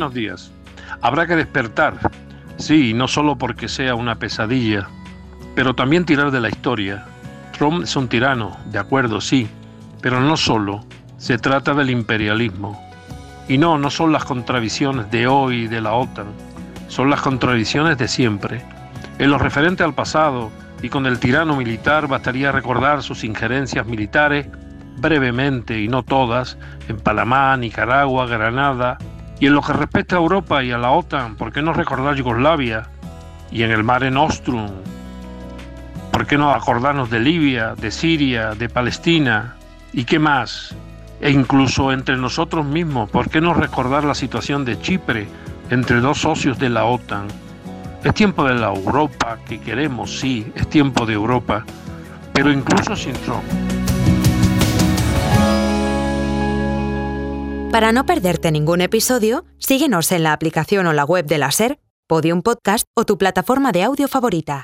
buenos días. Habrá que despertar, sí, no solo porque sea una pesadilla, pero también tirar de la historia. Trump es un tirano, de acuerdo, sí, pero no solo. Se trata del imperialismo. Y no son las contradicciones de hoy de la OTAN, son las contradicciones de siempre. En lo referente al pasado y con el tirano militar bastaría recordar sus injerencias militares brevemente y no todas, en Panamá, Nicaragua, Granada, y en lo que respecta a Europa y a la OTAN, ¿por qué no recordar Yugoslavia? Y en el Mare Nostrum, ¿por qué no acordarnos de Libia, de Siria, de Palestina? ¿Y qué más? E incluso entre nosotros mismos, ¿por qué no recordar la situación de Chipre entre dos socios de la OTAN? Es tiempo de la Europa que queremos, sí, es tiempo de Europa, pero incluso sin Trump. Para no perderte ningún episodio, síguenos en la aplicación o la web de la SER, Podium Podcast o tu plataforma de audio favorita.